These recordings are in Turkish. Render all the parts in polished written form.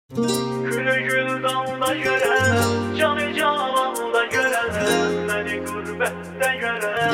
Gülü gül dalda gören, canı cananda gören, beni gurbette gören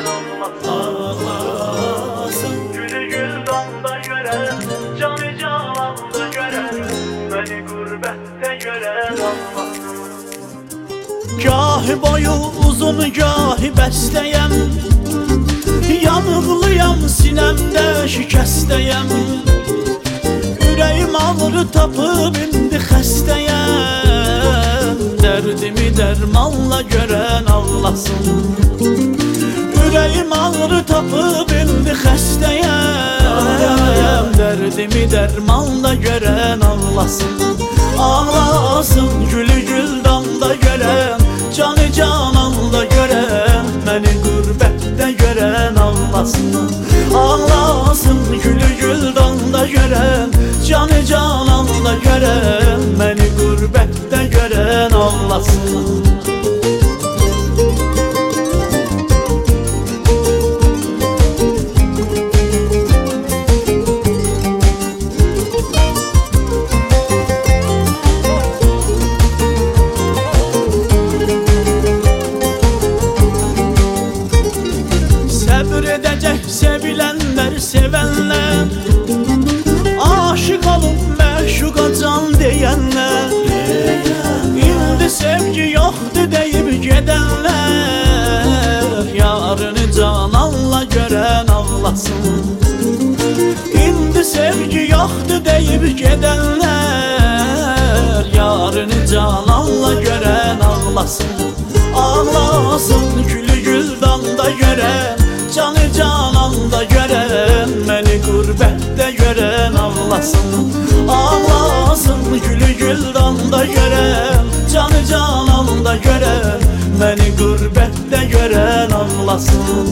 ağlasın. Gülü gül dalda gören, canı cananda gören, beni gurbette gören ağlasın. Gahi boyu uzun gahi bəstəyəm, yanıqlıyam sinəmdə şikəstəyəm. Ürəyim ağrı tapıb indi xəstəyəm, dərdimi dərmanla görən ağlasın. Ürəyim ağrı tapıb indi xəstəyəm, dərdimi dərmanla görən ağlasın. Ağlasın gülü gül damda görən, canı cananda görən, məni qürbətdə görən ağlasın. Ağlasın gülü gül damda görən, canı cananda görən, məni qürbətdə görən ağlasın. Sevilenler, sevenler, aşık olup məşuqa can deyenler, indi sevgi yoktu deyip gedenler, yarını cananla gören ağlasın. İndi sevgi yoktu deyip gedenler, yarını cananla gören ağlasın. Ağlasın gülü gül damda gören, canı cananda gören, məni qürbətdə görən ağlasın. Ağlasın gülü gül damda görən, canı cananda görən, məni qürbətdə görən ağlasın.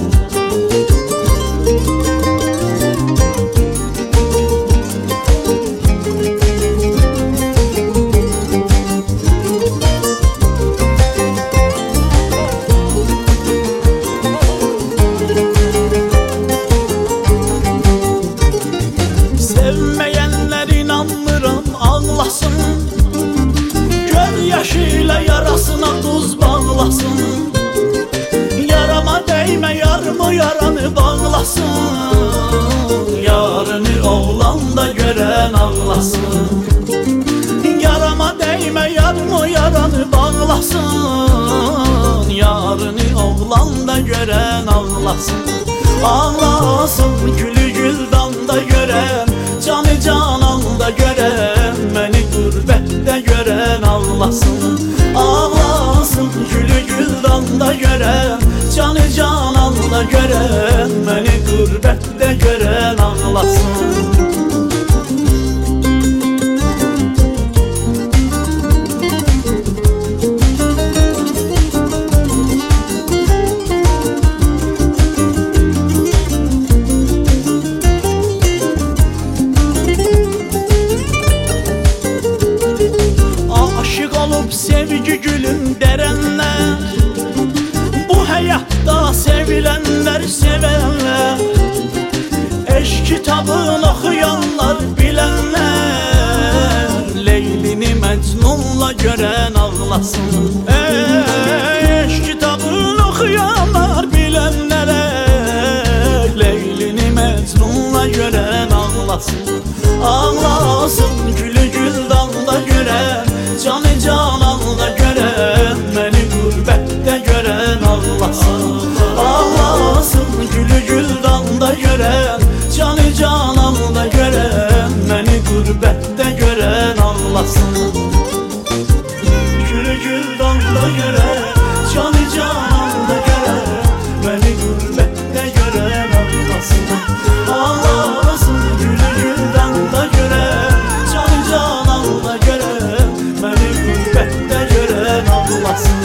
Sevmeyenler inanmıram ağlasın, göz yaşıyla yarasına tuz bağlasın. Yarama değme yarımı yaranı bağlasın, yarını oğlanda gören ağlasın. Yarama değme yarımı yaranı bağlasın, yarını oğlanda gören ağlasın. Ağlasın gülü gül damda gören, canı cananda gören, məni qürbətdə görən ağlasın. Ağlasın gülü gül damda gören, canı cananda gören, məni qürbətdə görən ağlasın. Sevgi gülüm derenler, bu hayatta sevilenler, sevenler, eşk kitabını okuyanlar, bilenler, Leylini Mecnun'la gören ağlasın. Eşk kitabını okuyanlar, bilenler, Leylini Mecnun'la gören ağlasın. Ağlasın gülü gül damda gören, canı cananda gören, məni qürbətdə görən ağlasın. Ağlasın gülü gül damda gören, canı cananda gören, məni qürbətdə görən ağlasın. Gülü gül damda gören, canı cananda gören, məni qürbətdə görən ağlasın. Ağlasın gülü gül damda gören, canı cananda gören, məni qürbətdə görən ağlasın.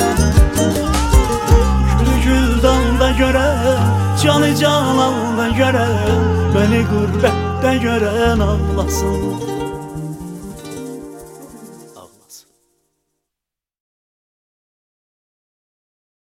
Gülü gül damda görən, canı cananda görən, məni qürbətdə görən ağlasın.